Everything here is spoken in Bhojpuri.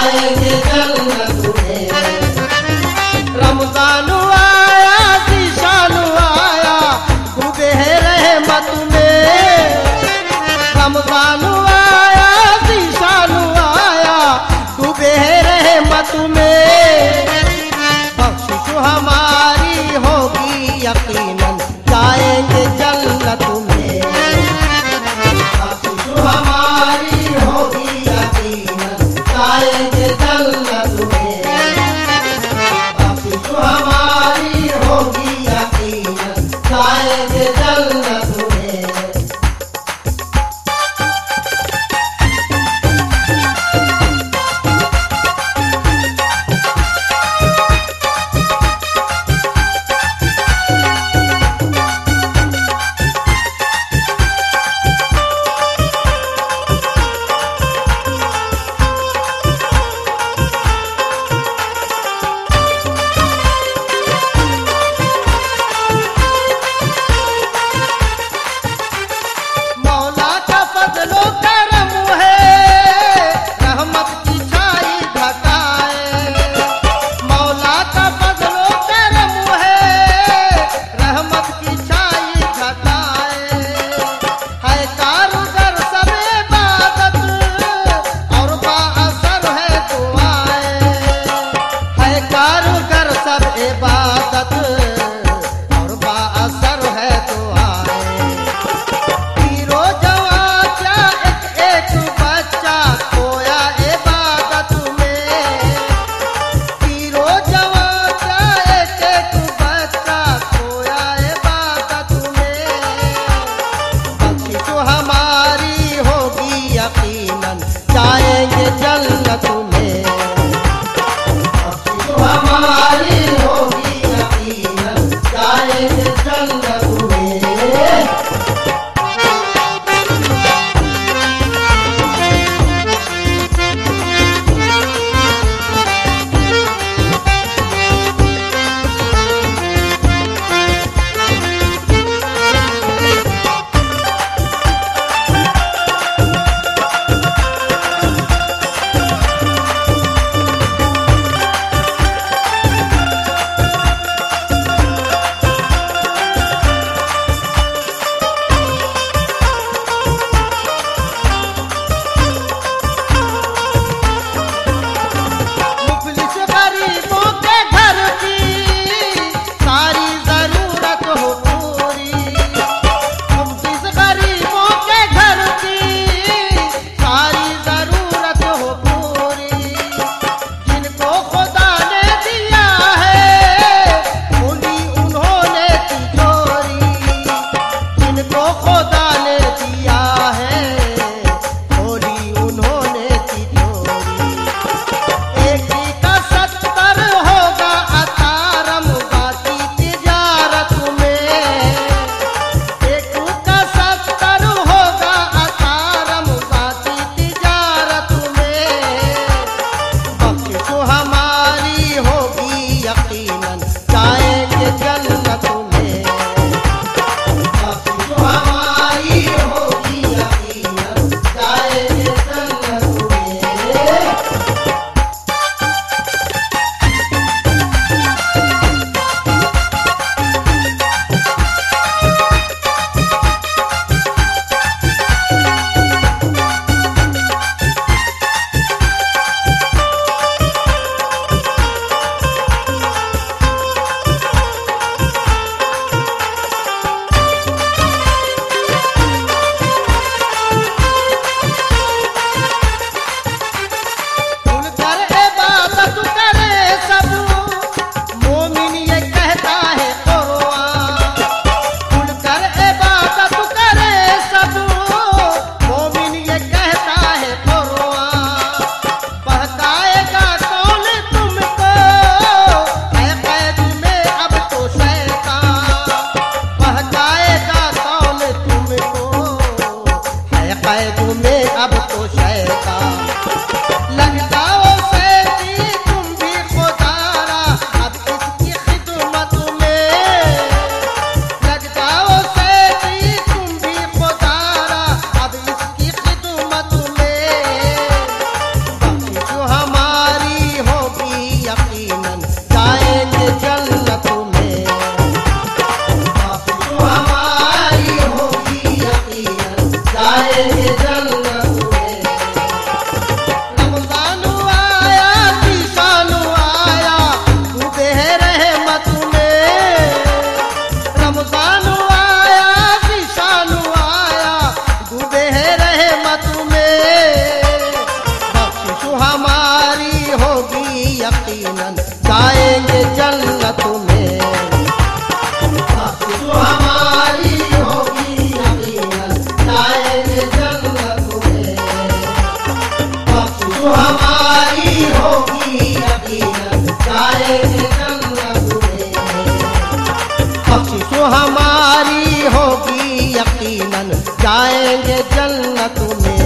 जाएंगे जन्नत में। रमजान आया ज़ीशान आया डूबे हैं रहमत में। रमजान आया ज़ीशान आया डूबे हैं रहमत में। बख्शिश हमारी होगी यकीनन जाएंगे जन्नत में। बख्शिश हमारी होगी यकीनन जाएंगे जन्नत में। बख्शिश हमारी होगी यकीनन जाएंगे जन्नत में। इबादत और बाअसर है दुआएं। पीरो जवां क्या एक एक बच्चा खोया इबादत में। पीरो जवां क्या एक एक बच्चा खोया इबादत में। बख्शिश हमारी होगी यकीनन जाएंगे जन्नत में। बख्शिश हमारी होगी यकीनन जाएंगे जन्नत में। जाएंगे जन्नत में।